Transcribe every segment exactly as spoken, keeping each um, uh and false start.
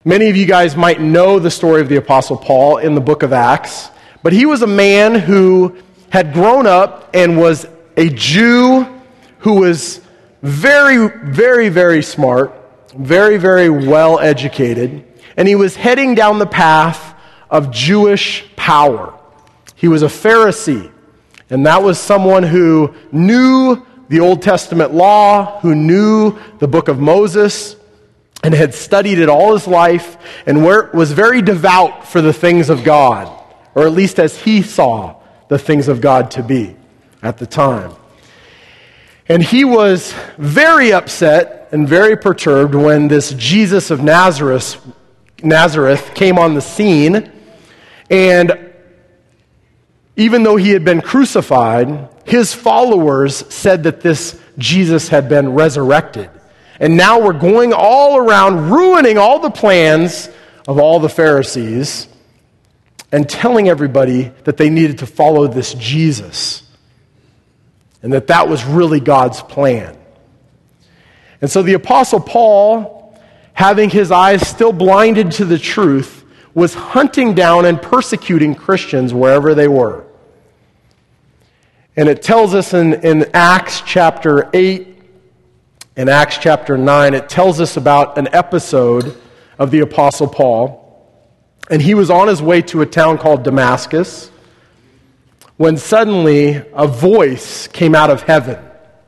Many of you guys might know the story of the Apostle Paul in the book of Acts, but he was a man who had grown up and was a Jew who was very, very, very smart, very, very well educated, and he was heading down the path of Jewish power. He was a Pharisee, and that was someone who knew the Old Testament law, who knew the book of Moses, and had studied it all his life, and was very devout for the things of God, or at least as he saw the things of God to be at the time. And he was very upset and very perturbed when this Jesus of Nazareth, Nazareth came on the scene, and even though he had been crucified, his followers said that this Jesus had been resurrected. And now we're going all around ruining all the plans of all the Pharisees and telling everybody that they needed to follow this Jesus and that that was really God's plan. And so the Apostle Paul, having his eyes still blinded to the truth, was hunting down and persecuting Christians wherever they were. And it tells us in, in Acts chapter eight, in Acts chapter nine, it tells us about an episode of the Apostle Paul. And he was on his way to a town called Damascus when suddenly a voice came out of heaven.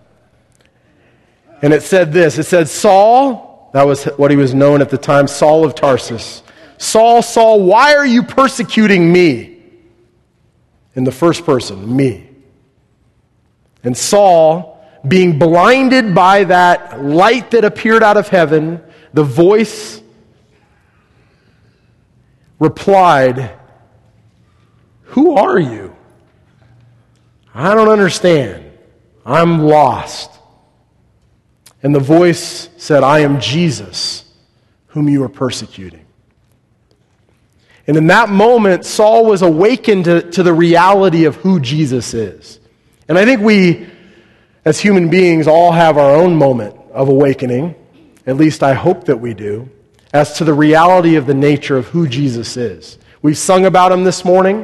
And it said this, it said, Saul, that was what he was known at the time, Saul of Tarsus. Saul, Saul, why are you persecuting me? In the first person, me. And Saul, being blinded by that light that appeared out of heaven, the voice replied, who are you? I don't understand. I'm lost. And the voice said, I am Jesus, whom you are persecuting. And in that moment, Saul was awakened to, to the reality of who Jesus is. And I think we, as human beings, all have our own moment of awakening, at least I hope that we do, as to the reality of the nature of who Jesus is. We've sung about him this morning.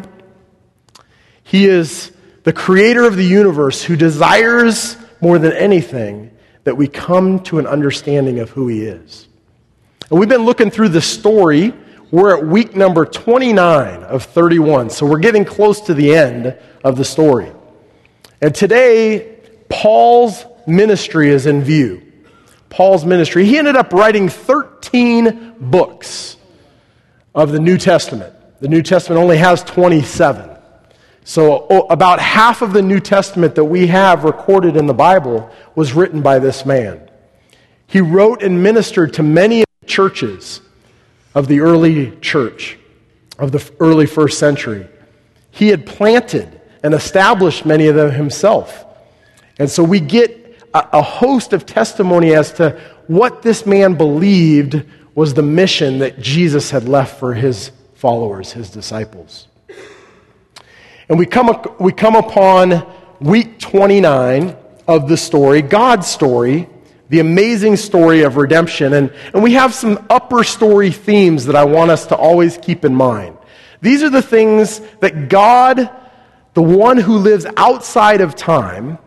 He is the creator of the universe who desires more than anything that we come to an understanding of who he is. And we've been looking through the story. We're at week number twenty-nine of thirty-one, so we're getting close to the end of the story. And today, Paul's ministry is in view. Paul's ministry. He ended up writing thirteen books of the New Testament. The New Testament only has twenty-seven. So about half of the New Testament that we have recorded in the Bible was written by this man. He wrote and ministered to many churches of the early church, of the early first century. He had planted and established many of them himself. And so we get a, a host of testimony as to what this man believed was the mission that Jesus had left for his followers, his disciples. And we come, we come upon week twenty-nine of the story, God's story, the amazing story of redemption. And, and we have some upper story themes that I want us to always keep in mind. These are the things that God, the one who lives outside of time,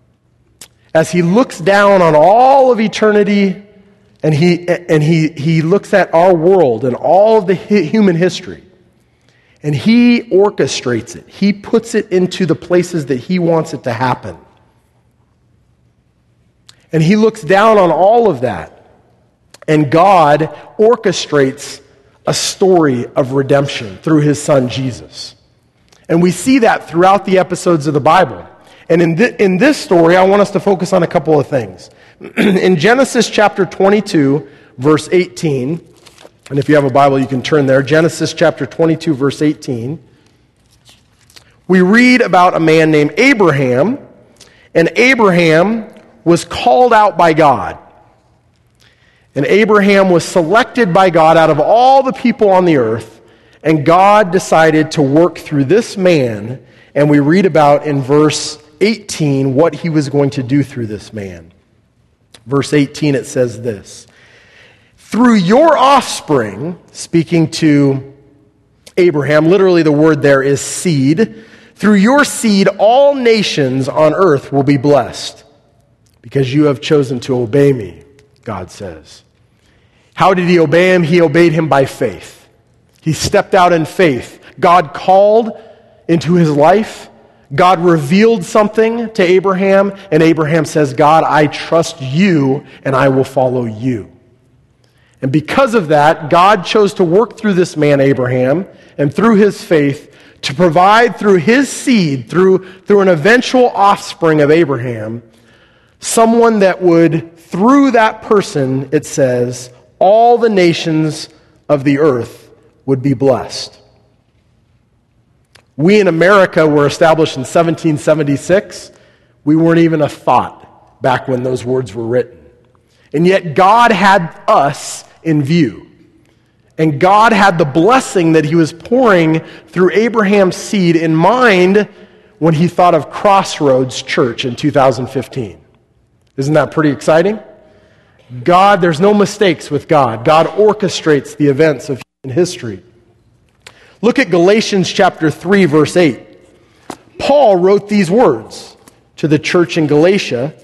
as he looks down on all of eternity and he, and he, he looks at our world and all of the human history, and he orchestrates it. He puts it into the places that he wants it to happen. And he looks down on all of that. And God orchestrates a story of redemption through his son Jesus. And we see that throughout the episodes of the Bible. And in, th- in this story, I want us to focus on a couple of things. In Genesis chapter twenty-two, verse eighteen, and if you have a Bible, you can turn there. Genesis chapter twenty-two, verse eighteen. We read about a man named Abraham, and Abraham was called out by God. And Abraham was selected by God out of all the people on the earth, and God decided to work through this man, and we read about in verse eighteen what he was going to do through this man. Verse eighteen, it says this, Through your offspring, speaking to Abraham, literally the word there is seed, through your seed all nations on earth will be blessed, because you have chosen to obey me, God says. How did he obey him? He obeyed him by faith. He stepped out in faith. God called into his life. God revealed something to Abraham, and Abraham says, God, I trust you, and I will follow you. And because of that, God chose to work through this man, Abraham, and through his faith, to provide through his seed, through, through an eventual offspring of Abraham, someone that would, through that person, it says, all the nations of the earth would be blessed. We in America were established in seventeen seventy-six. We weren't even a thought back when those words were written. And yet God had us in view. And God had the blessing that he was pouring through Abraham's seed in mind when he thought of Crossroads Church in two thousand fifteen. Isn't that pretty exciting? God, there's no mistakes with God. God orchestrates the events of human history. Look at Galatians chapter three, verse eight. Paul wrote these words to the church in Galatia.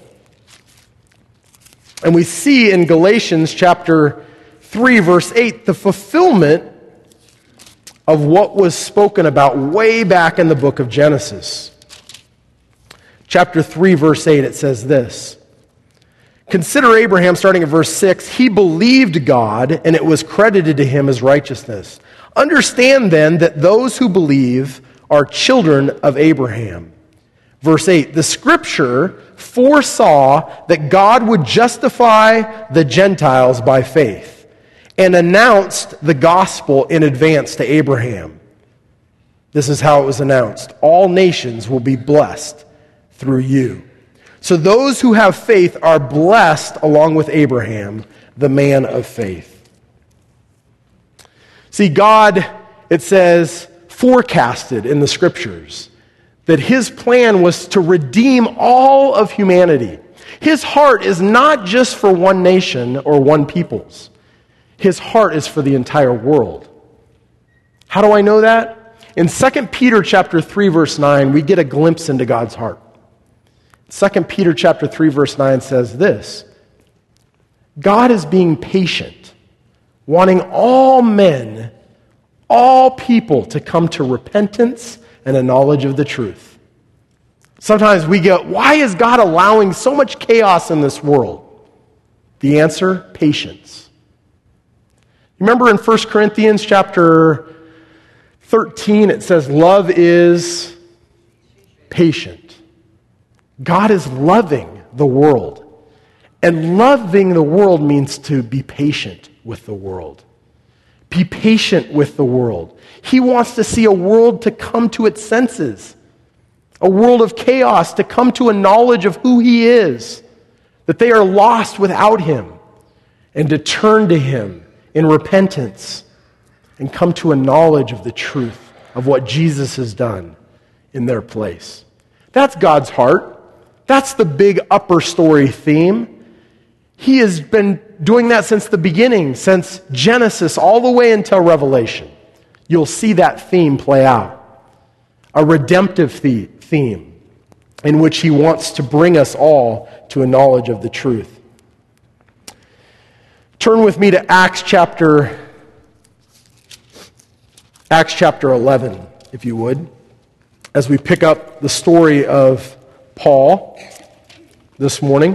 And we see in Galatians chapter three, verse eight, the fulfillment of what was spoken about way back in the book of Genesis. Chapter three, verse eight, it says this. Consider Abraham, starting at verse six, he believed God, and it was credited to him as righteousness. Understand then that those who believe are children of Abraham. Verse eight, the scripture foresaw that God would justify the Gentiles by faith and announced the gospel in advance to Abraham. This is how it was announced. All nations will be blessed through you. So those who have faith are blessed along with Abraham, the man of faith. See, God, it says, forecasted in the scriptures that his plan was to redeem all of humanity. His heart is not just for one nation or one people's. His heart is for the entire world. How do I know that? In Second Peter chapter three, verse nine, we get a glimpse into God's heart. Second Peter chapter three, verse nine says this. God is being patient, wanting all men, all people to come to repentance and a knowledge of the truth. Sometimes we go, why is God allowing so much chaos in this world? The answer, patience. Remember in First Corinthians chapter thirteen, it says, love is patient. God is loving the world. And loving the world means to be patient with the world. Be patient with the world. He wants to see a world to come to its senses. A world of chaos to come to a knowledge of who he is. That they are lost without him. And to turn to him in repentance. And come to a knowledge of the truth of what Jesus has done in their place. That's God's heart. That's the big upper story theme. He has been doing that since the beginning, since Genesis all the way until Revelation. You'll see that theme play out. A redemptive theme in which he wants to bring us all to a knowledge of the truth. Turn with me to Acts chapter, Acts chapter eleven, if you would, as we pick up the story of Paul this morning.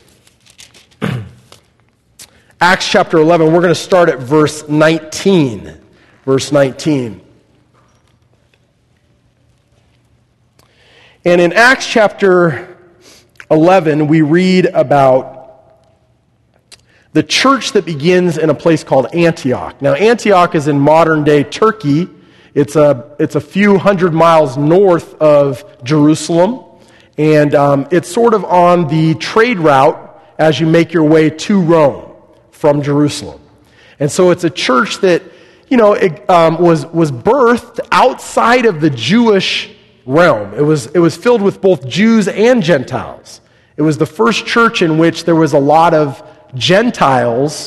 Acts chapter eleven, we're going to start at verse nineteen. Verse nineteen. And in Acts chapter eleven, we read about the church that begins in a place called Antioch. Now, Antioch is in modern-day Turkey. It's a, it's a few hundred miles north of Jerusalem. And um, it's sort of on the trade route as you make your way to Rome from Jerusalem. And so it's a church that, you know, it, um, was was birthed outside of the Jewish realm. It was it was filled with both Jews and Gentiles. It was the first church in which there was a lot of Gentiles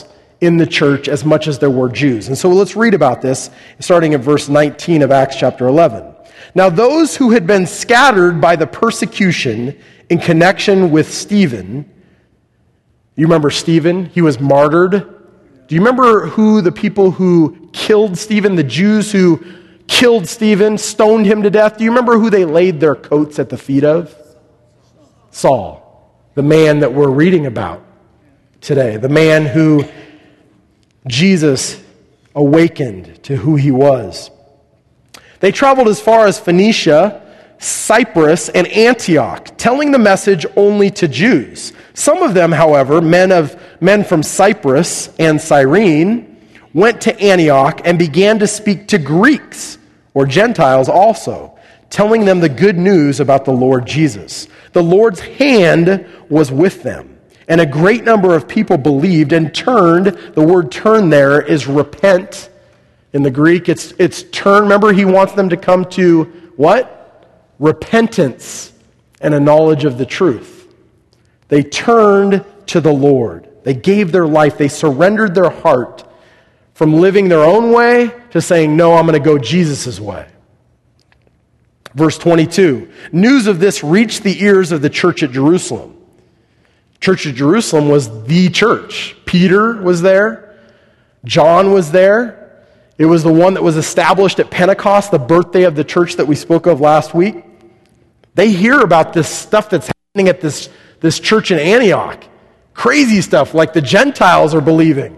in the church as much as there were Jews. And so let's read about this, starting at verse nineteen of Acts chapter eleven. Now those who had been scattered by the persecution in connection with Stephen, you remember Stephen? He was martyred. Do you remember who the people who killed Stephen, the Jews who killed Stephen, stoned him to death? Do you remember who they laid their coats at the feet of? Saul, the man that we're reading about today, the man who Jesus awakened to who he was. They traveled as far as Phoenicia, Cyprus, and Antioch, telling the message only to Jews. Some of them, however, men of men from Cyprus and Cyrene, went to Antioch and began to speak to Greeks, or Gentiles also, telling them the good news about the Lord Jesus. The Lord's hand was with them, and a great number of people believed and turned. The word turn there is repent. In the Greek, it's, it's turn. Remember, he wants them to come to what? Repentance and a knowledge of the truth. They turned to the Lord. They gave their life. They surrendered their heart from living their own way to saying, no, I'm going to go Jesus' way. Verse twenty-two, news of this reached the ears of the church at Jerusalem. Church at Jerusalem was the church. Peter was there. John was there. It was the one that was established at Pentecost, the birthday of the church that we spoke of last week. They hear about this stuff that's happening at this, this church in Antioch. Crazy stuff, like the Gentiles are believing.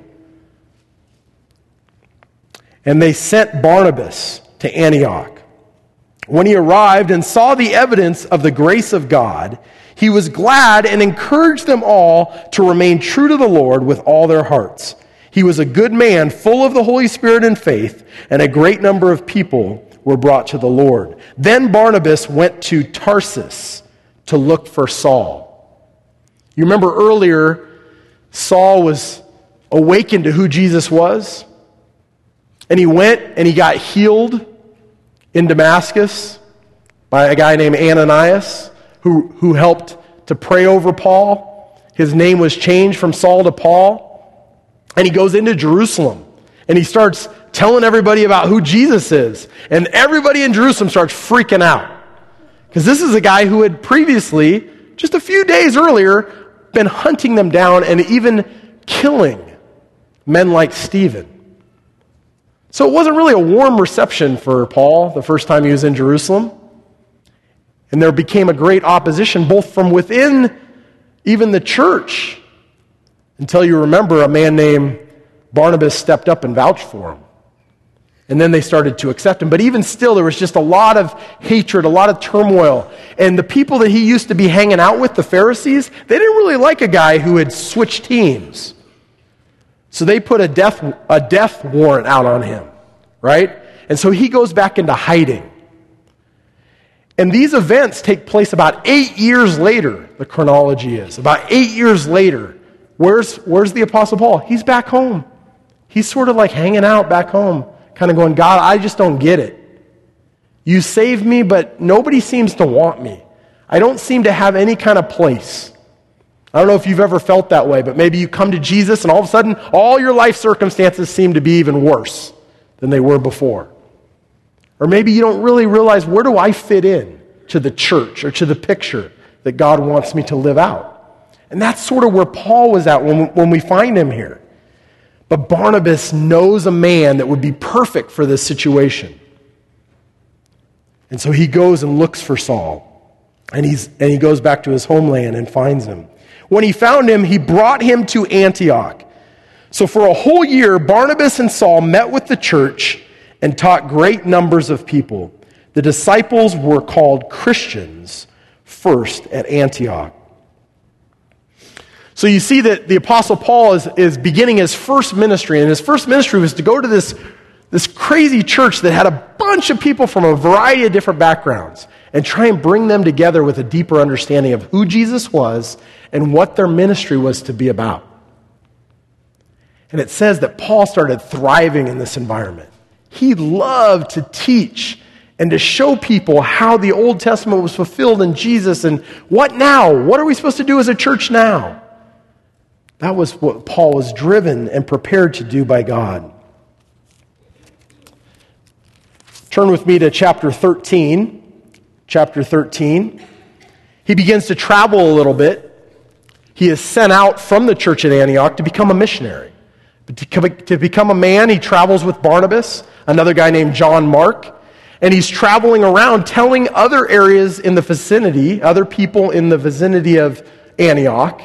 And they sent Barnabas to Antioch. When he arrived and saw the evidence of the grace of God, he was glad and encouraged them all to remain true to the Lord with all their hearts. He was a good man, full of the Holy Spirit and faith, and a great number of people were brought to the Lord. Then Barnabas went to Tarsus to look for Saul. You remember earlier, Saul was awakened to who Jesus was, and he went and he got healed in Damascus by a guy named Ananias who, who helped to pray over Paul. His name was changed from Saul to Paul. And he goes into Jerusalem, and he starts telling everybody about who Jesus is. And everybody in Jerusalem starts freaking out. Because this is a guy who had previously, just a few days earlier, been hunting them down and even killing men like Stephen. So it wasn't really a warm reception for Paul the first time he was in Jerusalem. And there became a great opposition, both from within even the church, until you remember a man named Barnabas stepped up and vouched for him. And then they started to accept him. But even still, there was just a lot of hatred, a lot of turmoil. And the people that he used to be hanging out with, the Pharisees, they didn't really like a guy who had switched teams. So they put a death, a death warrant out on him, right? And so he goes back into hiding. And these events take place about eight years later, the chronology is. About eight years later. Where's, where's the Apostle Paul? He's back home. He's sort of like hanging out back home, kind of going, God, I just don't get it. You saved me, but nobody seems to want me. I don't seem to have any kind of place. I don't know if you've ever felt that way, but maybe you come to Jesus and all of a sudden, all your life circumstances seem to be even worse than they were before. Or maybe you don't really realize, where do I fit in to the church or to the picture that God wants me to live out? And that's sort of where Paul was at when, when we find him here. But Barnabas knows a man that would be perfect for this situation. And so he goes and looks for Saul. And, he's, and he goes back to his homeland and finds him. When he found him, he brought him to Antioch. So for a whole year, Barnabas and Saul met with the church and taught great numbers of people. The disciples were called Christians first at Antioch. So you see that the Apostle Paul is, is beginning his first ministry, and his first ministry was to go to this, this crazy church that had a bunch of people from a variety of different backgrounds and try and bring them together with a deeper understanding of who Jesus was and what their ministry was to be about. And it says that Paul started thriving in this environment. He loved to teach and to show people how the Old Testament was fulfilled in Jesus and what now? What are we supposed to do as a church now? That was what Paul was driven and prepared to do by God. Turn with me to chapter thirteen. Chapter thirteen. He begins to travel a little bit. He is sent out from the church at Antioch to become a missionary. To become a man, he travels with Barnabas, another guy named John Mark, and he's traveling around telling other areas in the vicinity, other people in the vicinity of Antioch,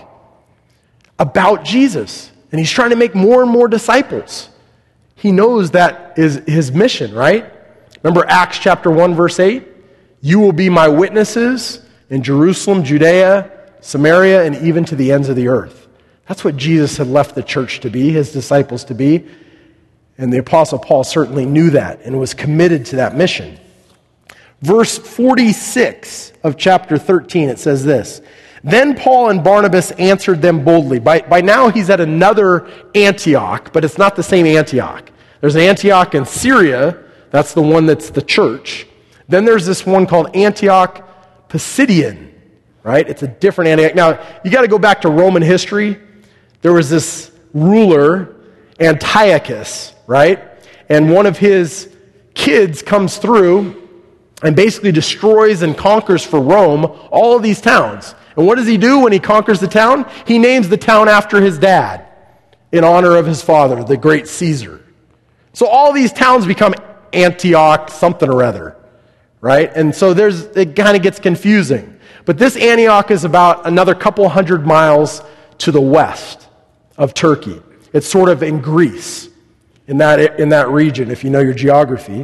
about Jesus. And he's trying to make more and more disciples. He knows that is his mission, right? Remember Acts chapter one, verse eight? You will be my witnesses in Jerusalem, Judea, Samaria, and even to the ends of the earth. That's what Jesus had left the church to be, his disciples to be. And the Apostle Paul certainly knew that and was committed to that mission. Verse forty-six of chapter thirteen, it says this. Then Paul and Barnabas answered them boldly. By, by now he's at another Antioch, but it's not the same Antioch. There's an Antioch in Syria. That's the one that's the church. Then there's this one called Antioch Pisidian, right? It's a different Antioch. Now, you got to go back to Roman history. There was this ruler, Antiochus, right? And one of his kids comes through and basically destroys and conquers for Rome all of these towns. And what does he do when he conquers the town? He names the town after his dad in honor of his father, the great Caesar. So all these towns become Antioch something or other, right? And so there's it kind of gets confusing. But this Antioch is about another couple hundred miles to the west of Turkey. It's sort of in Greece, in that in that region, if you know your geography.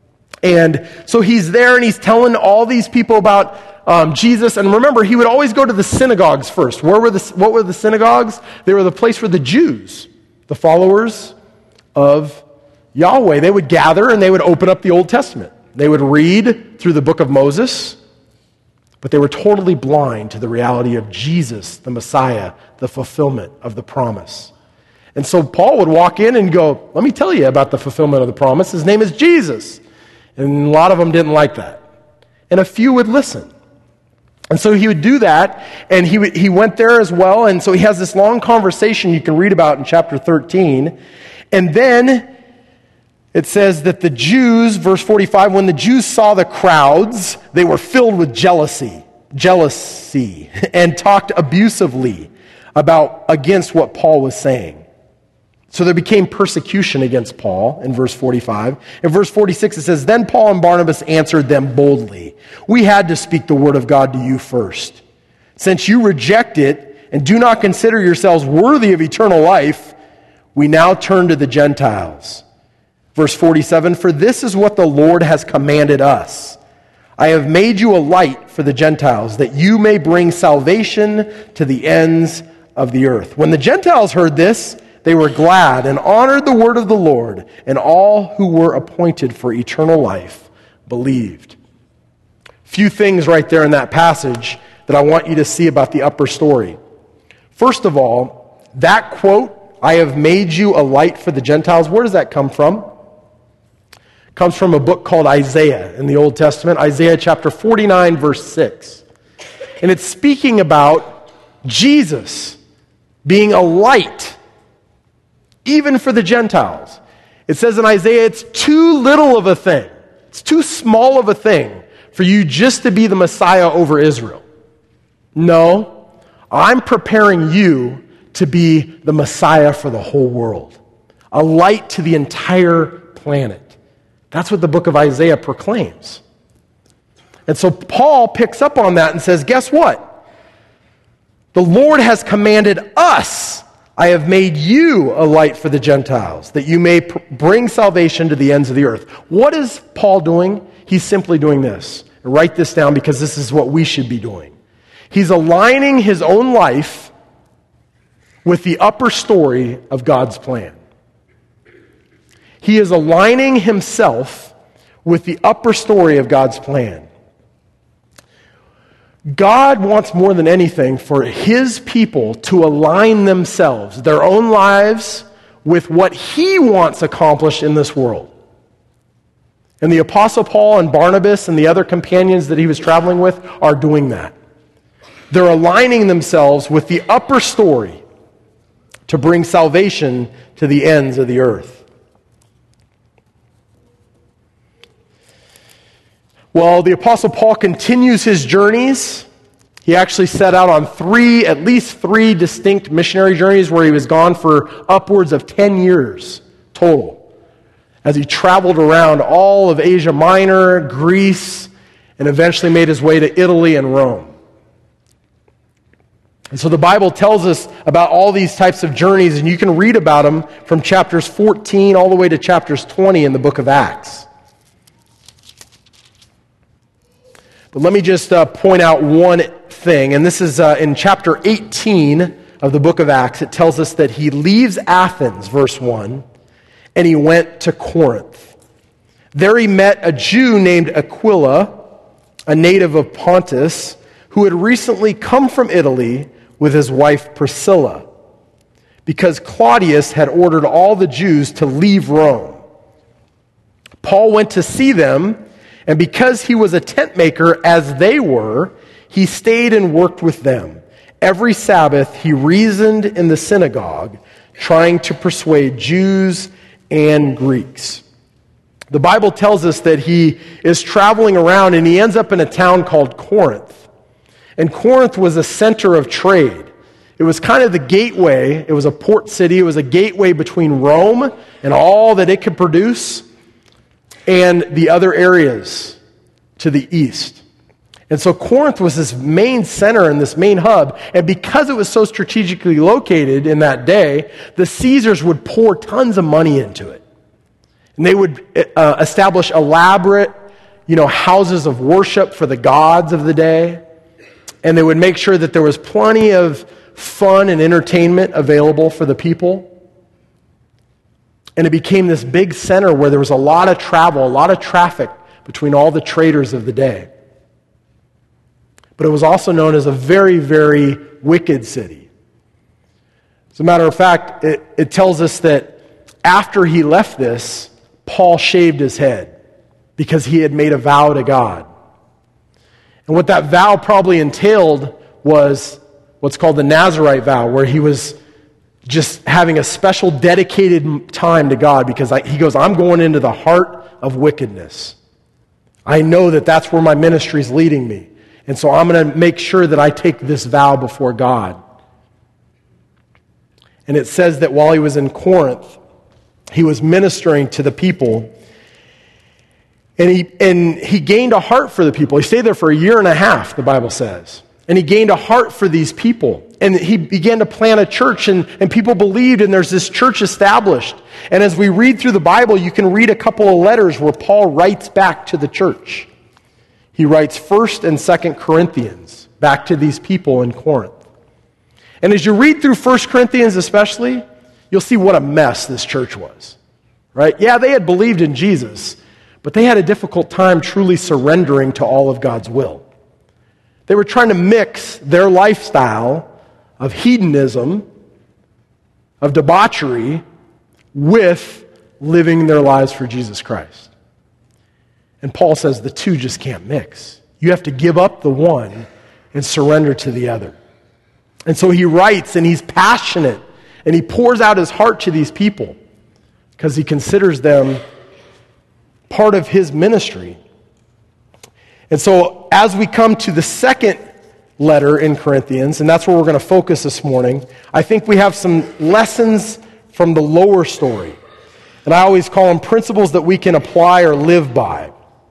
And so he's there and he's telling all these people about um, Jesus. And remember, he would always go to the synagogues first. Where were the, what were the synagogues? They were the place for the Jews, the followers of Yahweh. They would gather and they would open up the Old Testament. They would read through the book of Moses, but they were totally blind to the reality of Jesus, the Messiah, the fulfillment of the promise. And so Paul would walk in and go, let me tell you about the fulfillment of the promise. His name is Jesus. And a lot of them didn't like that. And a few would listen. And so he would do that, and he would, he went there as well, and so he has this long conversation you can read about in chapter thirteen. And then it says that the Jews, verse forty-five, when the Jews saw the crowds, they were filled with jealousy, jealousy, and talked abusively about against what Paul was saying. So there became persecution against Paul in verse forty-five. In verse forty-six it says, Then Paul and Barnabas answered them boldly. We had to speak the word of God to you first. Since you reject it and do not consider yourselves worthy of eternal life, we now turn to the Gentiles. Verse forty-seven, For this is what the Lord has commanded us. I have made you a light for the Gentiles, that you may bring salvation to the ends of the earth. When the Gentiles heard this, they were glad and honored the word of the Lord, and all who were appointed for eternal life believed. Few things right there in that passage that I want you to see about the upper story. First of all, that quote, I have made you a light for the Gentiles, where does that come from? It comes from a book called Isaiah in the Old Testament, Isaiah chapter forty-nine, verse six. And it's speaking about Jesus being a light even for the Gentiles. It says in Isaiah, it's too little of a thing. It's too small of a thing for you just to be the Messiah over Israel. No, I'm preparing you to be the Messiah for the whole world. A light to the entire planet. That's what the book of Isaiah proclaims. And so Paul picks up on that and says, guess what? The Lord has commanded us, I have made you a light for the Gentiles, that you may pr- bring salvation to the ends of the earth. What is Paul doing? He's simply doing this. Write this down because this is what we should be doing. He's aligning his own life with the upper story of God's plan. He is aligning himself with the upper story of God's plan. God wants more than anything for his people to align themselves, their own lives, with what he wants accomplished in this world. And the Apostle Paul and Barnabas and the other companions that he was traveling with are doing that. They're aligning themselves with the upper story to bring salvation to the ends of the earth. Well, the Apostle Paul continues his journeys. He actually set out on three, at least three distinct missionary journeys where he was gone for upwards of ten years total, as he traveled around all of Asia Minor, Greece, and eventually made his way to Italy and Rome. And so the Bible tells us about all these types of journeys, and you can read about them from chapters fourteen all the way to chapters twenty in the book of Acts. But let me just uh, point out one thing, and this is uh, in chapter eighteen of the book of Acts. It tells us that he leaves Athens, verse one, and he went to Corinth. There he met a Jew named Aquila, a native of Pontus, who had recently come from Italy with his wife Priscilla, because Claudius had ordered all the Jews to leave Rome. Paul went to see them, and because he was a tent maker as they were, he stayed and worked with them. Every Sabbath he reasoned in the synagogue, trying to persuade Jews and Greeks. The Bible tells us that he is traveling around and he ends up in a town called Corinth. And Corinth was a center of trade. It was kind of the gateway. It was a port city. It was a gateway between Rome and all that it could produce and the other areas to the east. And so Corinth was this main center and this main hub. And because it was so strategically located in that day, the Caesars would pour tons of money into it. And they would uh, establish elaborate, you know, houses of worship for the gods of the day. And they would make sure that there was plenty of fun and entertainment available for the people. And it became this big center where there was a lot of travel, a lot of traffic between all the traders of the day. But it was also known as a very, very wicked city. As a matter of fact, it, it tells us that after he left this, Paul shaved his head because he had made a vow to God. And what that vow probably entailed was what's called the Nazirite vow, where he was just having a special dedicated time to God because I, he goes, I'm going into the heart of wickedness. I know that that's where my ministry is leading me. And so I'm going to make sure that I take this vow before God. And it says that while he was in Corinth, he was ministering to the people. And he, and he gained a heart for the people. He stayed there for a year and a half, the Bible says. And he gained a heart for these people. And he began to plant a church, and, and people believed, and there's this church established. And as we read through the Bible, you can read a couple of letters where Paul writes back to the church. He writes First and Second Corinthians back to these people in Corinth. And as you read through First Corinthians especially, you'll see what a mess this church was. Right? Yeah, they had believed in Jesus, but they had a difficult time truly surrendering to all of God's will. They were trying to mix their lifestyle of hedonism, of debauchery, with living their lives for Jesus Christ. And Paul says the two just can't mix. You have to give up the one and surrender to the other. And so he writes, and he's passionate, and he pours out his heart to these people because he considers them part of his ministry. And so as we come to the second letter in Corinthians, and that's where we're going to focus this morning, I think we have some lessons from the lower story. And I always call them principles that we can apply or live by.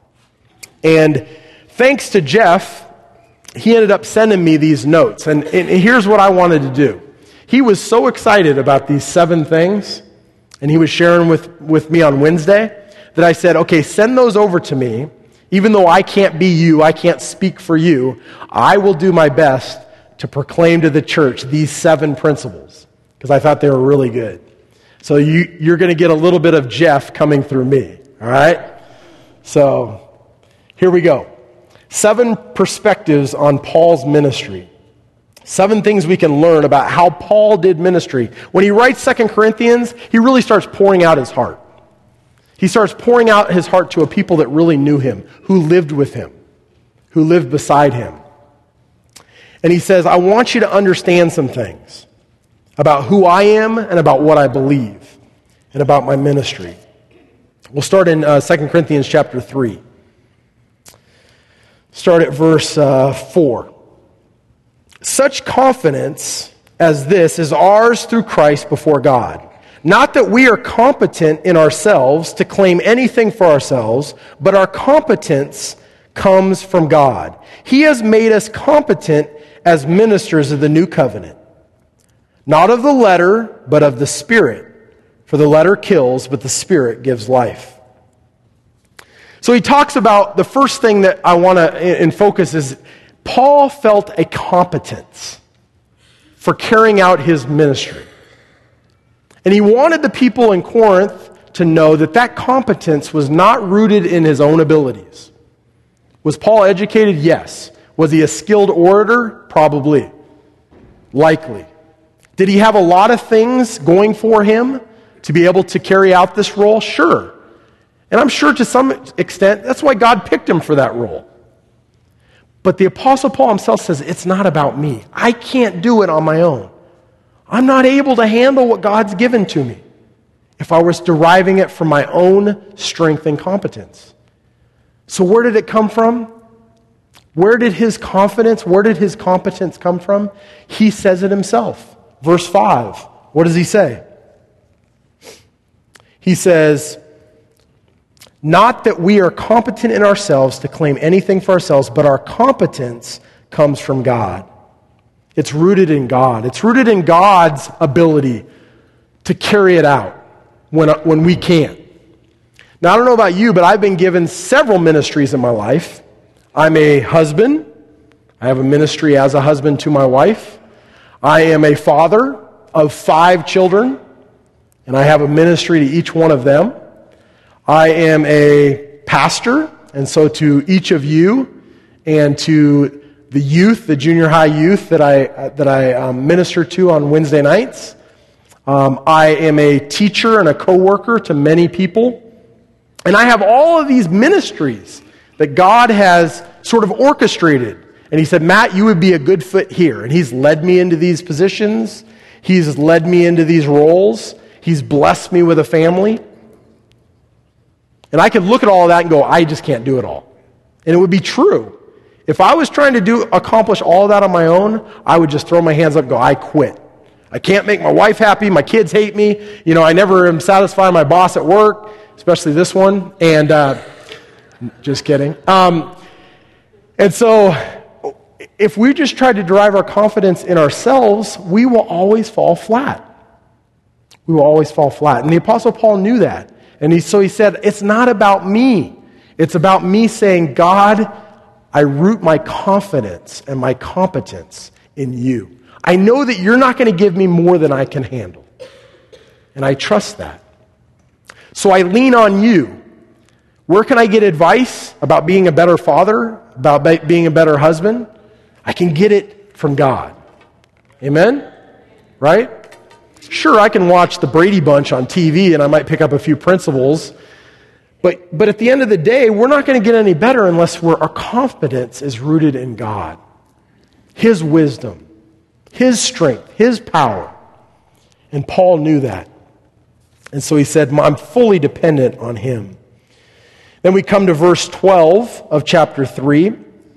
And thanks to Jeff, he ended up sending me these notes. And, and here's what I wanted to do. He was so excited about these seven things, and he was sharing with, with me on Wednesday, that I said, okay, send those over to me. Even though I can't be you, I can't speak for you, I will do my best to proclaim to the church these seven principles, because I thought they were really good. So you, you're going to get a little bit of Jeff coming through me, all right? So here we go. Seven perspectives on Paul's ministry. Seven things we can learn about how Paul did ministry. When he writes Second Corinthians, he really starts pouring out his heart. He starts pouring out his heart to a people that really knew him, who lived with him, who lived beside him. And he says, I want you to understand some things. about who I am and about what I believe and about my ministry. We'll start in uh, Second Corinthians chapter three. Start at verse uh, four. Such confidence as this is ours through Christ before God. Not that we are competent in ourselves to claim anything for ourselves, but our competence comes from God. He has made us competent as ministers of the new covenant. Not of the letter, but of the Spirit. For the letter kills, but the Spirit gives life. So he talks about the first thing that I want to in focus is Paul felt a competence for carrying out his ministry. And he wanted the people in Corinth to know that that competence was not rooted in his own abilities. Was Paul educated? Yes. Was he a skilled orator? Probably. Likely. Did he have a lot of things going for him to be able to carry out this role? Sure. And I'm sure to some extent, that's why God picked him for that role. But the Apostle Paul himself says, it's not about me. I can't do it on my own. I'm not able to handle what God's given to me if I was deriving it from my own strength and competence. So where did it come from? Where did his confidence, where did his competence come from? He says it himself. Verse five, what does he say? He says, not that we are competent in ourselves to claim anything for ourselves, but our competence comes from God. It's rooted in God. It's rooted in God's ability to carry it out when, when we can't. Now, I don't know about you, but I've been given several ministries in my life. I'm a husband. I have a ministry as a husband to my wife. I am a father of five children, and I have a ministry to each one of them. I am a pastor, and so to each of you and to the youth, the junior high youth that I uh, that I um, minister to on Wednesday nights, um, I am a teacher and a co-worker to many people, and I have all of these ministries that God has sort of orchestrated. And he said, Matt, you would be a good fit here. And he's led me into these positions. He's led me into these roles. He's blessed me with a family. And I could look at all of that and go, I just can't do it all. And it would be true. If I was trying to do accomplish all of that on my own, I would just throw my hands up and go, I quit. I can't make my wife happy. My kids hate me. You know, I never am satisfying my boss at work, especially this one. And uh, just kidding. Um, and so if we just try to derive our confidence in ourselves, we will always fall flat. We will always fall flat. And the Apostle Paul knew that. And he, so he said, it's not about me. It's about me saying, God, I root my confidence and my competence in you. I know that you're not going to give me more than I can handle. And I trust that. So I lean on you. Where can I get advice about being a better father, about being a better husband? I can get it from God. Amen? Right? Sure, I can watch the Brady Bunch on T V and I might pick up a few principles, but, but at the end of the day, we're not going to get any better unless we're, our confidence is rooted in God. His wisdom, His strength, His power. And Paul knew that. And so he said, I'm fully dependent on Him. Then we come to verse twelve of chapter three.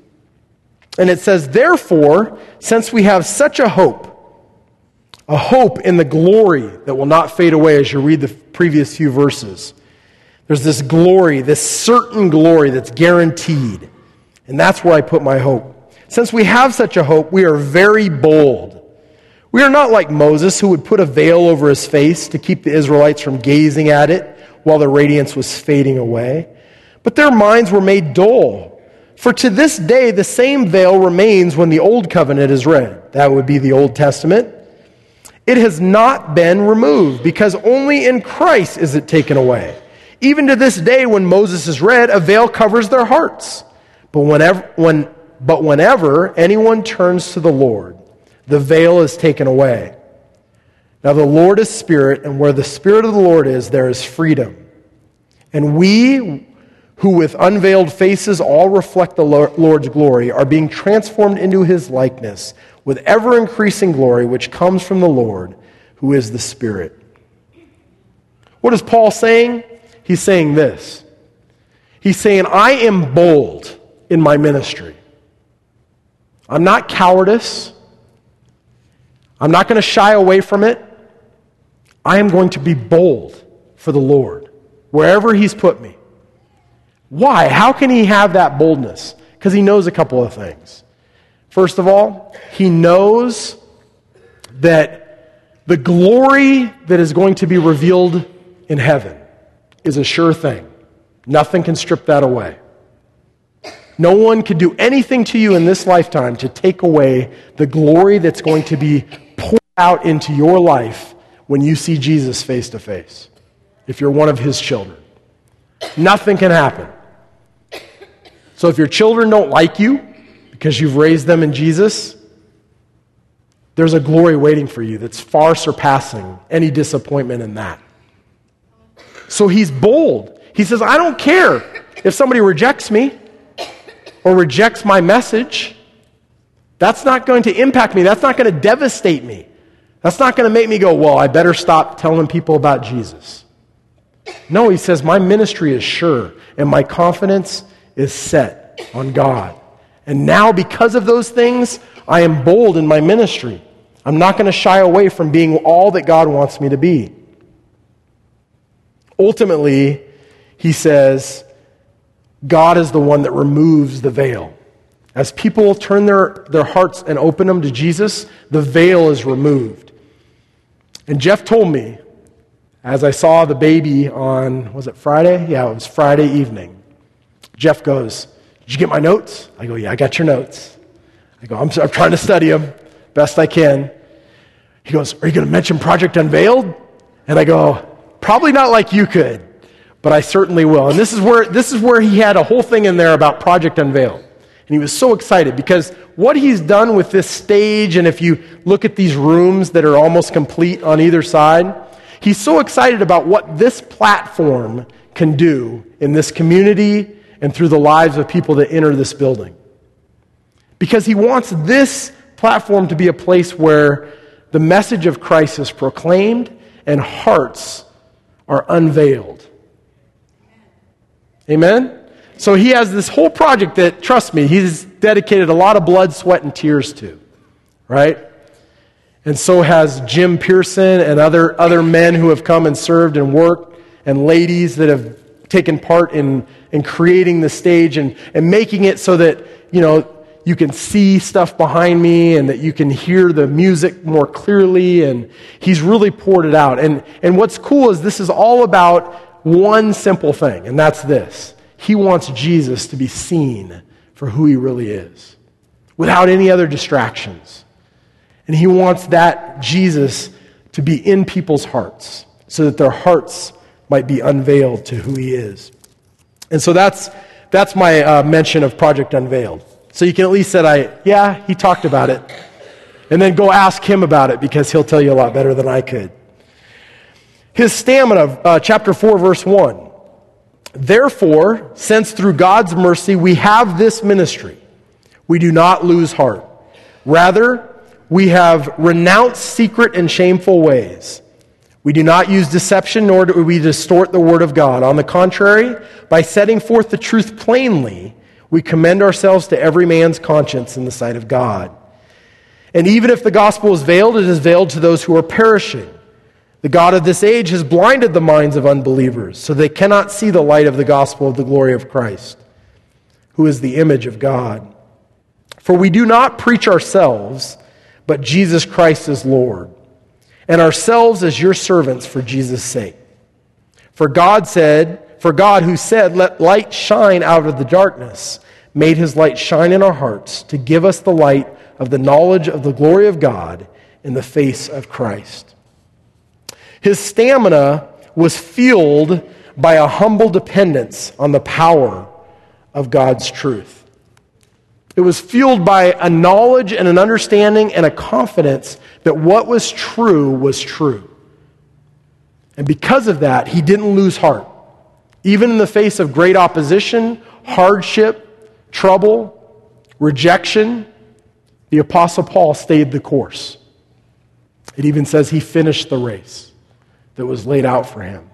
And it says, therefore, since we have such a hope, a hope in the glory that will not fade away as you read the previous few verses. There's this glory, this certain glory that's guaranteed. And that's where I put my hope. Since we have such a hope, we are very bold. We are not like Moses, who would put a veil over his face to keep the Israelites from gazing at it while the radiance was fading away. But their minds were made dull. For to this day, the same veil remains when the Old Covenant is read. That would be the Old Testament. It has not been removed, because only in Christ is it taken away. Even to this day, when Moses is read, a veil covers their hearts. But whenever, when, but whenever anyone turns to the Lord, the veil is taken away. Now the Lord is Spirit, and where the Spirit of the Lord is, there is freedom. And we, who with unveiled faces all reflect the Lord's glory, are being transformed into His likeness, with ever-increasing glory which comes from the Lord, who is the Spirit. What is Paul saying? He's saying this. He's saying, I am bold in my ministry. I'm not cowardice. I'm not going to shy away from it. I am going to be bold for the Lord, wherever He's put me. Why? How can he have that boldness? Because he knows a couple of things. First of all, he knows that the glory that is going to be revealed in heaven is a sure thing. Nothing can strip that away. No one can do anything to you in this lifetime to take away the glory that's going to be poured out into your life when you see Jesus face to face, if you're one of His children. Nothing can happen. So if your children don't like you because you've raised them in Jesus, there's a glory waiting for you that's far surpassing any disappointment in that. So he's bold. He says, I don't care if somebody rejects me or rejects my message. That's not going to impact me. That's not going to devastate me. That's not going to make me go, well, I better stop telling people about Jesus. No, he says, my ministry is sure and my confidence is set on God. And now because of those things, I am bold in my ministry. I'm not going to shy away from being all that God wants me to be. Ultimately, he says, God is the one that removes the veil. As people turn their, their hearts and open them to Jesus, the veil is removed. And Jeff told me, as I saw the baby on, was it Friday? Yeah, it was Friday evening. Jeff goes, did you get my notes? I go, yeah, I got your notes. I go, I'm, I'm trying to study them best I can. He goes, are you going to mention Project Unveiled? And I go, probably not like you could, but I certainly will. And this is where this is where he had a whole thing in there about Project Unveiled. And he was so excited because what he's done with this stage, and if you look at these rooms that are almost complete on either side, he's so excited about what this platform can do in this community and through the lives of people that enter this building. Because he wants this platform to be a place where the message of Christ is proclaimed and hearts are unveiled. Amen? So he has this whole project that, trust me, he's dedicated a lot of blood, sweat, and tears to, right? And so has Jim Pearson and other, other men who have come and served and worked, and ladies that have taken part in, in creating the stage and, and making it so that, you know, you can see stuff behind me and that you can hear the music more clearly, and he's really poured it out. And, and what's cool is this is all about one simple thing, and that's this. He wants Jesus to be seen for who he really is, without any other distractions. And he wants that Jesus to be in people's hearts so that their hearts might be unveiled to who he is. And so that's that's my uh, mention of Project Unveiled. So you can at least say, I, yeah, he talked about it. And then go ask him about it because he'll tell you a lot better than I could. His stamina, uh, chapter four, verse one. Therefore, since through God's mercy we have this ministry, we do not lose heart. Rather, we have renounced secret and shameful ways. We do not use deception, nor do we distort the word of God. On the contrary, by setting forth the truth plainly, we commend ourselves to every man's conscience in the sight of God. And even if the gospel is veiled, it is veiled to those who are perishing. The God of this age has blinded the minds of unbelievers, so they cannot see the light of the gospel of the glory of Christ, who is the image of God. For we do not preach ourselves, but Jesus Christ is Lord, and ourselves as your servants for Jesus' sake. For God said, for God who said, let light shine out of the darkness, made his light shine in our hearts to give us the light of the knowledge of the glory of God in the face of Christ. His stamina was fueled by a humble dependence on the power of God's truth. It was fueled by a knowledge and an understanding and a confidence that what was true was true. And because of that, he didn't lose heart. Even in the face of great opposition, hardship, trouble, rejection, the Apostle Paul stayed the course. It even says he finished the race that was laid out for him.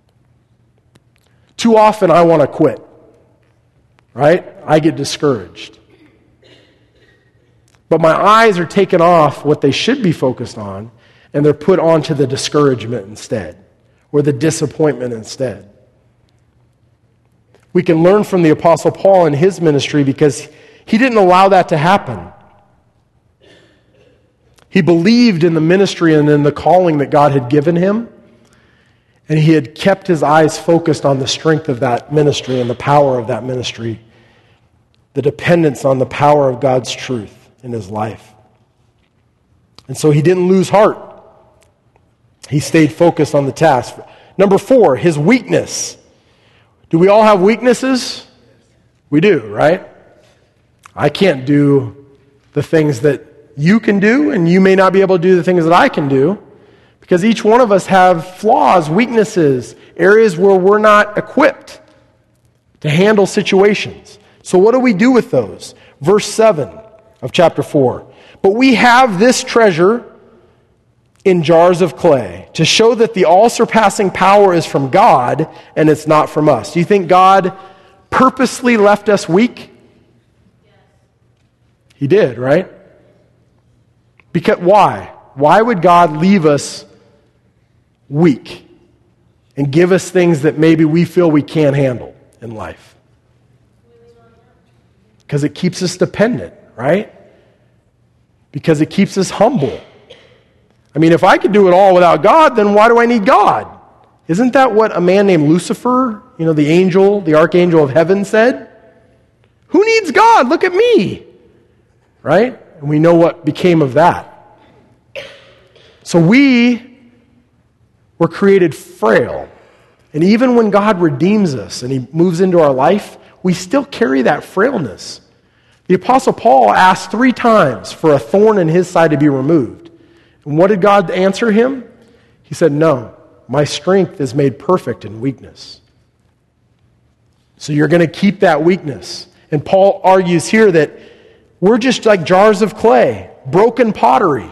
Too often I want to quit, right? I get discouraged. But my eyes are taken off what they should be focused on, and they're put onto the discouragement instead, or the disappointment instead. We can learn from the Apostle Paul in his ministry because he didn't allow that to happen. He believed in the ministry and in the calling that God had given him, and he had kept his eyes focused on the strength of that ministry and the power of that ministry, the dependence on the power of God's truth in his life. And so he didn't lose heart. He stayed focused on the task. Number four, his weakness. Do we all have weaknesses? We do, right? I can't do the things that you can do, and you may not be able to do the things that I can do, because each one of us have flaws, weaknesses, areas where we're not equipped to handle situations. So what do we do with those? Verse seven of chapter four. But we have this treasure in jars of clay to show that the all-surpassing power is from God and it's not from us. Do you think God purposely left us weak? He did, right? Because why? Why would God leave us weak and give us things that maybe we feel we can't handle in life? Because it keeps us dependent, right? Because it keeps us humble. I mean, if I could do it all without God, then why do I need God? Isn't that what a man named Lucifer, you know, the angel, the archangel of heaven said? Who needs God? Look at me. Right? And we know what became of that. So we were created frail. And even when God redeems us and he moves into our life, we still carry that frailness. The Apostle Paul asked three times for a thorn in his side to be removed. And what did God answer him? He said, no, my strength is made perfect in weakness. So you're going to keep that weakness. And Paul argues here that we're just like jars of clay, broken pottery.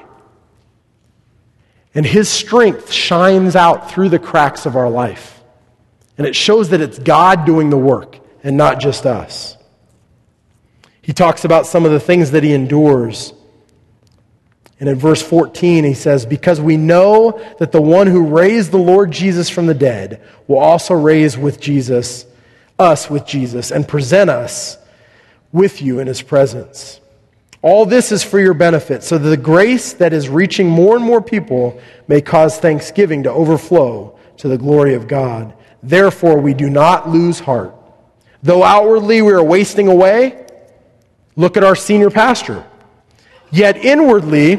And his strength shines out through the cracks of our life. And it shows that it's God doing the work and not just us. He talks about some of the things that he endures. And in verse fourteen, he says, because we know that the one who raised the Lord Jesus from the dead will also raise with Jesus, us with Jesus, and present us with you in his presence. All this is for your benefit, so that the grace that is reaching more and more people may cause thanksgiving to overflow to the glory of God. Therefore, we do not lose heart. Though outwardly we are wasting away, look at our senior pastor. Yet inwardly,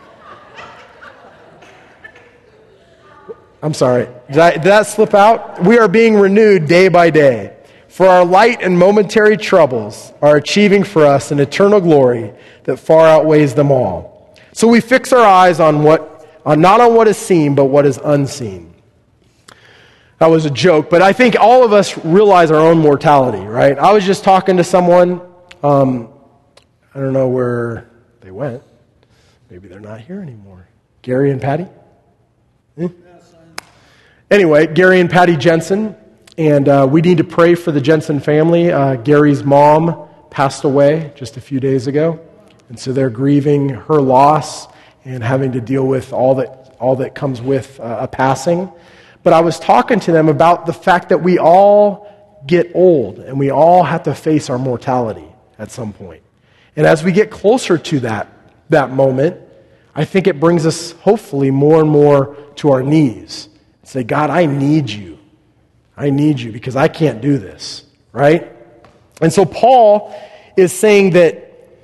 I'm sorry, did, I, did that slip out? We are being renewed day by day. For our light and momentary troubles are achieving for us an eternal glory that far outweighs them all. So we fix our eyes on what, on not on what is seen, but what is unseen. That was a joke, but I think all of us realize our own mortality, right? I was just talking to someone, um, I don't know where they went. Maybe they're not here anymore. Gary and Patty? Eh? Anyway, Gary and Patty Jensen. And uh, we need to pray for the Jensen family. Uh, Gary's mom passed away just a few days ago. And so they're grieving her loss and having to deal with all that all that comes with uh, a passing. But I was talking to them about the fact that we all get old and we all have to face our mortality at some point. And as we get closer to that, that moment, I think it brings us hopefully more and more to our knees. Say, God, I need you. I need you because I can't do this, right? And so Paul is saying that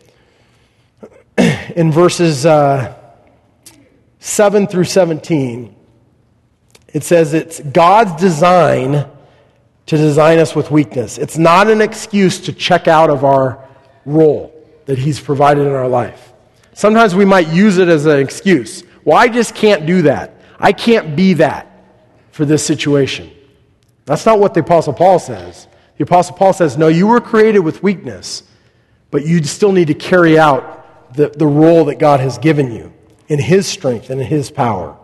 in verses uh, seven through seventeen, it says it's God's design to design us with weakness. It's not an excuse to check out of our role that he's provided in our life. Sometimes we might use it as an excuse. Well, I just can't do that. I can't be that for this situation. That's not what the Apostle Paul says. The Apostle Paul says, no, you were created with weakness, but you still need to carry out the, the role that God has given you. in His strength and in His power.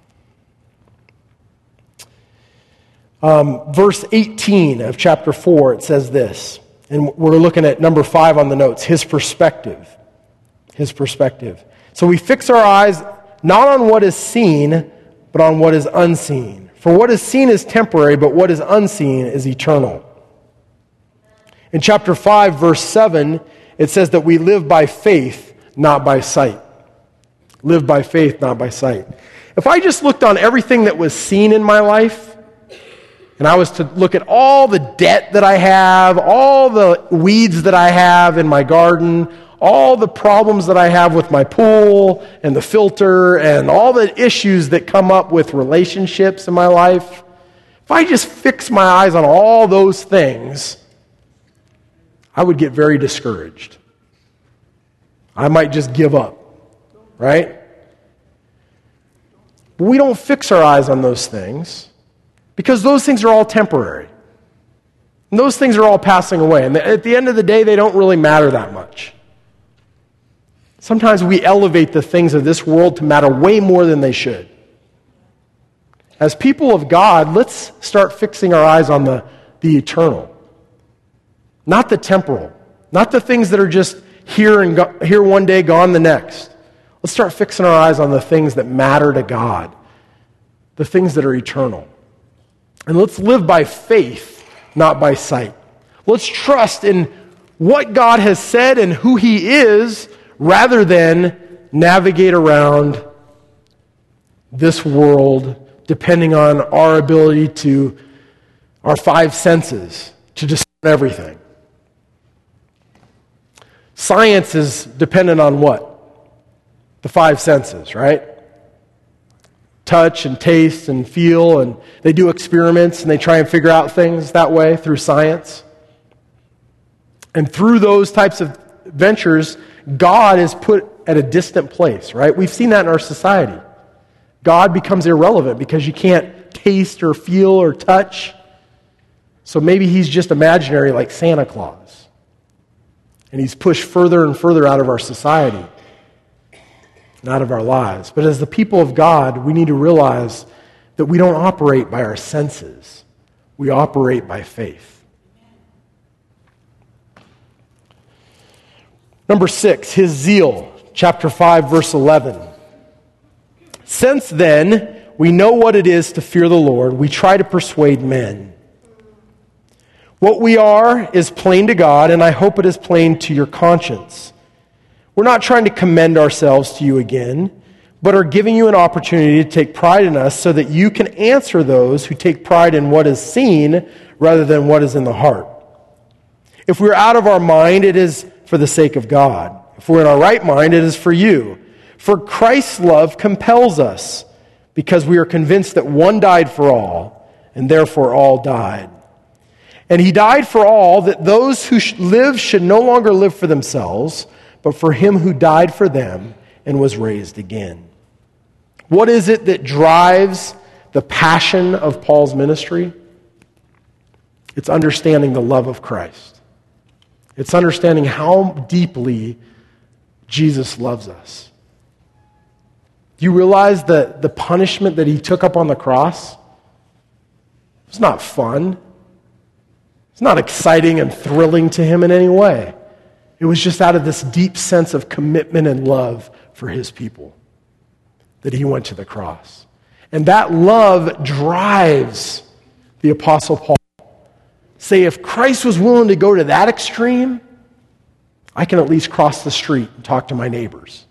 Um, verse eighteen of chapter four, it says this, and we're looking at number five on the notes, His perspective. His perspective. So we fix our eyes not on what is seen, but on what is unseen. For what is seen is temporary, but what is unseen is eternal. In chapter five, verse seven, it says that we live by faith, not by sight. Live by faith, not by sight. If I just looked on everything that was seen in my life, and I was to look at all the debt that I have, all the weeds that I have in my garden, all the problems that I have with my pool and the filter and all the issues that come up with relationships in my life, if I just fix my eyes on all those things, I would get very discouraged. I might just give up, right? But we don't fix our eyes on those things because those things are all temporary. And those things are all passing away. And at the end of the day, they don't really matter that much. Sometimes we elevate the things of this world to matter way more than they should. As people of God, let's start fixing our eyes on the, the eternal, not the temporal, not the things that are just here and go, here one day, gone the next. Let's start fixing our eyes on the things that matter to God, the things that are eternal. And let's live by faith, not by sight. Let's trust in what God has said and who He is, rather than navigate around this world depending on our ability to, our five senses, to discern everything. Science is dependent on what? The five senses, right? Touch and taste and feel, and they do experiments and they try and figure out things that way through science. And through those types of ventures, God is put at a distant place, right? We've seen that in our society. God becomes irrelevant because you can't taste or feel or touch. So maybe He's just imaginary like Santa Claus. And He's pushed further and further out of our society and out of our lives. But as the people of God, we need to realize that we don't operate by our senses. We operate by faith. Number six, His zeal, chapter five, verse eleven. Since then, we know what it is to fear the Lord. We try to persuade men. What we are is plain to God, and I hope it is plain to your conscience. We're not trying to commend ourselves to you again, but are giving you an opportunity to take pride in us so that you can answer those who take pride in what is seen rather than what is in the heart. If we're out of our mind, it is for the sake of God. If we're in our right mind, it is for you. For Christ's love compels us, because we are convinced that one died for all, and therefore all died. And He died for all, that those who live should no longer live for themselves, but for Him who died for them and was raised again. What is it that drives the passion of Paul's ministry? It's understanding the love of Christ. It's understanding how deeply Jesus loves us. Do you realize that the punishment that He took up on the cross was not fun? It's not exciting and thrilling to Him in any way. It was just out of this deep sense of commitment and love for His people that He went to the cross. And that love drives the Apostle Paul. Say, if Christ was willing to go to that extreme, I can at least cross the street and talk to my neighbors.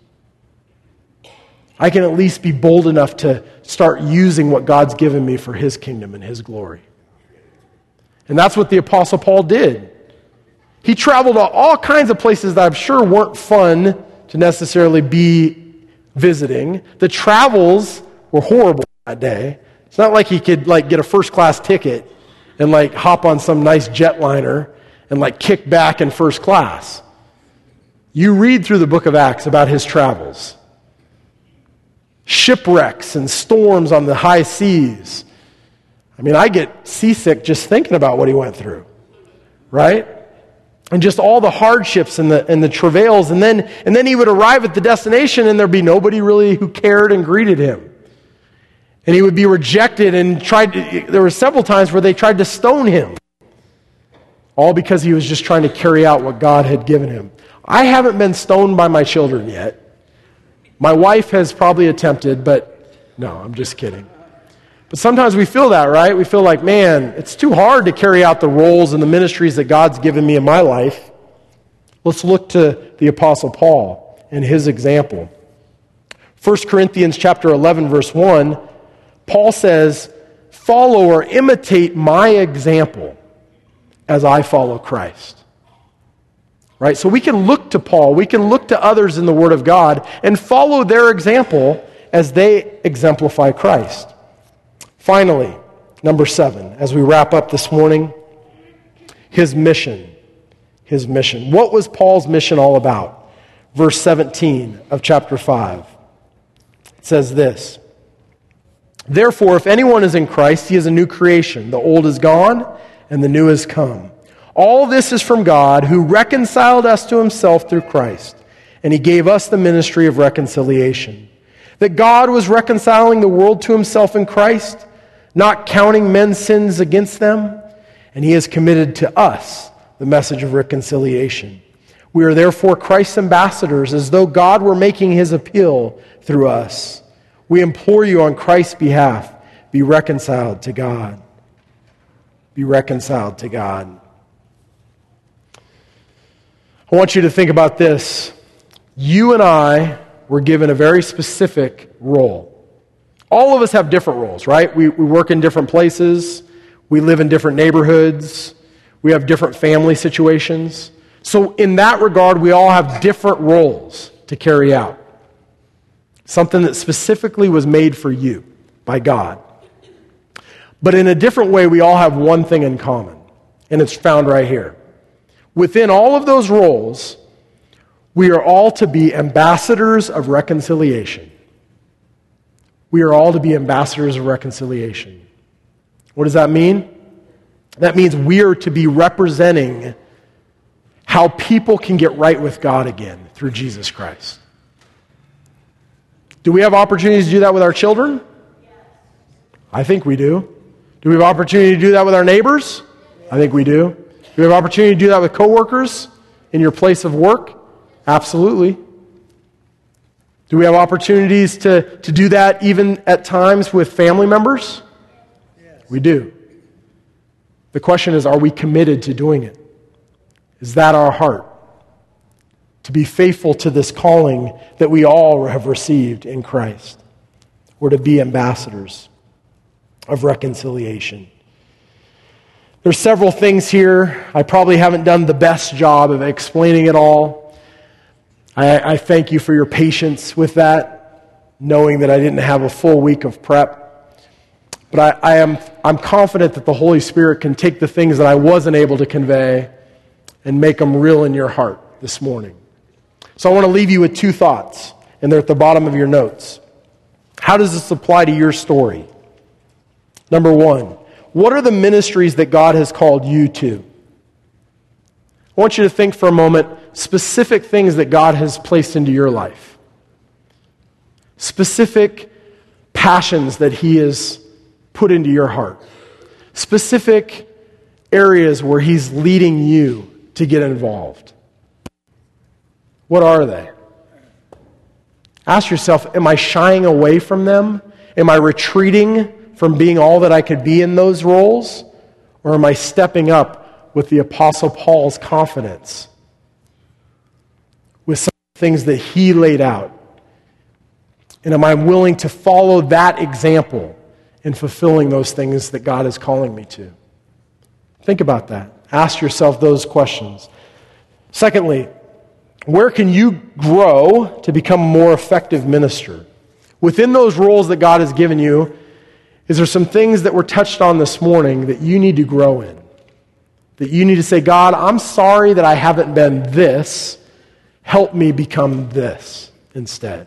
I can at least be bold enough to start using what God's given me for His kingdom and His glory. And that's what the Apostle Paul did. He traveled to all kinds of places that I'm sure weren't fun to necessarily be visiting. The travels were horrible that day. It's not like he could like get a first class ticket and like hop on some nice jetliner and like kick back in first class. You read through the book of Acts about his travels. Shipwrecks and storms on the high seas. I mean, I get seasick just thinking about what he went through, right? and just all the hardships and the and the travails, and then and then he would arrive at the destination and there'd be nobody really who cared and greeted him. And he would be rejected and tried to, there were several times where they tried to stone him. All because he was just trying to carry out what God had given him. I haven't been stoned by my children yet. My wife has probably attempted, but no, I'm just kidding. But sometimes we feel that, right? We feel like, man, it's too hard to carry out the roles and the ministries that God's given me in my life. Let's look to the Apostle Paul and his example. First Corinthians chapter eleven, verse one, Paul says, follow or imitate my example as I follow Christ. Right? So we can look to Paul, we can look to others in the Word of God and follow their example as they exemplify Christ. Finally, number seven, as we wrap up this morning, his mission. His mission. What was Paul's mission all about? Verse seventeen of chapter five. It says this, therefore, if anyone is in Christ, he is a new creation. The old is gone, and the new has come. All this is from God, who reconciled us to himself through Christ, and he gave us the ministry of reconciliation. That God was reconciling the world to himself in Christ, not counting men's sins against them, and he has committed to us the message of reconciliation. We are therefore Christ's ambassadors, as though God were making his appeal through us. We implore you on Christ's behalf, be reconciled to God. Be reconciled to God. I want you to think about this. You and I were given a very specific role. All of us have different roles, right? We, we work in different places. We live in different neighborhoods. We have different family situations. So in that regard, we all have different roles to carry out. Something that specifically was made for you by God. But in a different way, we all have one thing in common, and it's found right here. Within all of those roles, we are all to be ambassadors of reconciliation. We are all to be ambassadors of reconciliation. What does that mean? That means we are to be representing how people can get right with God again through Jesus Christ. Do we have opportunities to do that with our children? I think we do. Do we have opportunity to do that with our neighbors? I think we do. Do we have opportunity to do that with coworkers in your place of work? Absolutely. Do we have opportunities to, to do that even at times with family members? Yes. We do. The question is, are we committed to doing it? Is that our heart? To be faithful to this calling that we all have received in Christ. We're to be ambassadors of reconciliation. There's several things here. I probably haven't done the best job of explaining it all. I, I thank you for your patience with that, knowing that I didn't have a full week of prep. But I, I am I'm confident that the Holy Spirit can take the things that I wasn't able to convey and make them real in your heart this morning. So I want to leave you with two thoughts, and they're at the bottom of your notes. How does this apply to your story? Number one, what are the ministries that God has called you to? I want you to think for a moment specific things that God has placed into your life. Specific passions that he has put into your heart. Specific areas where he's leading you to get involved. What are they? Ask yourself, am I shying away from them? Am I retreating from being all that I could be in those roles? Or am I stepping up with the Apostle Paul's confidence? With some things that he laid out? And am I willing to follow that example in fulfilling those things that God is calling me to? Think about that. Ask yourself those questions. Secondly, where can you grow to become a more effective minister? Within those roles that God has given you, is there some things that were touched on this morning that you need to grow in? That you need to say, God, I'm sorry that I haven't been this. Help me become this instead.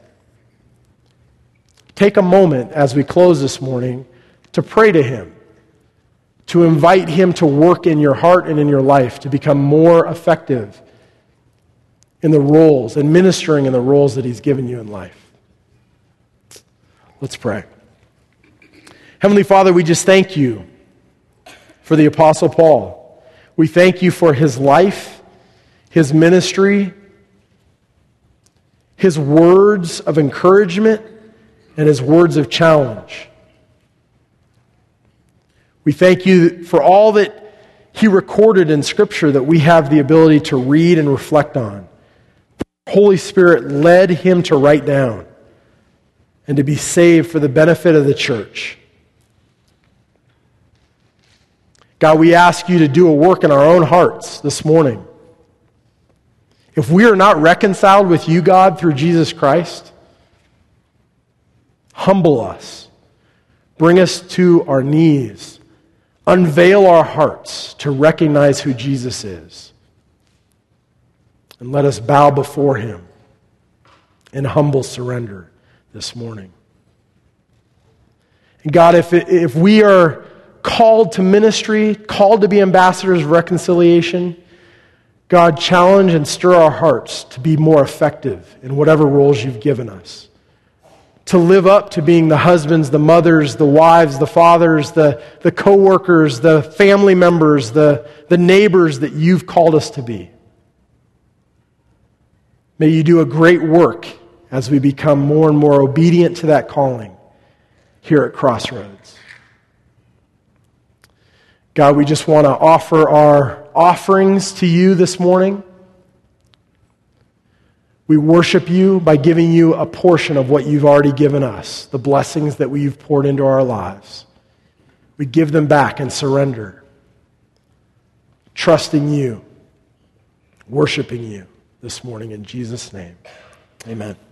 Take a moment as we close this morning to pray to him, to invite him to work in your heart and in your life to become more effective in the roles and ministering in the roles that he's given you in life. Let's pray. Heavenly Father, we just thank you for the Apostle Paul. We thank you for his life, his ministry, his words of encouragement, and his words of challenge. We thank you for all that he recorded in Scripture that we have the ability to read and reflect on. The Holy Spirit led him to write down and to be saved for the benefit of the church. God, we ask you to do a work in our own hearts this morning. If we are not reconciled with you, God, through Jesus Christ, humble us. Bring us to our knees. Unveil our hearts to recognize who Jesus is. And let us bow before him in humble surrender this morning. And God, if, it, if we are called to ministry, called to be ambassadors of reconciliation, God, challenge and stir our hearts to be more effective in whatever roles you've given us. To live up to being the husbands, the mothers, the wives, the fathers, the, the co-workers, the family members, the, the neighbors that you've called us to be. May you do a great work as we become more and more obedient to that calling here at Crossroads. God, we just want to offer our offerings to you this morning. We worship you by giving you a portion of what you've already given us, the blessings that you've poured into our lives. We give them back and surrender, trusting you, worshiping you this morning in Jesus' name. Amen.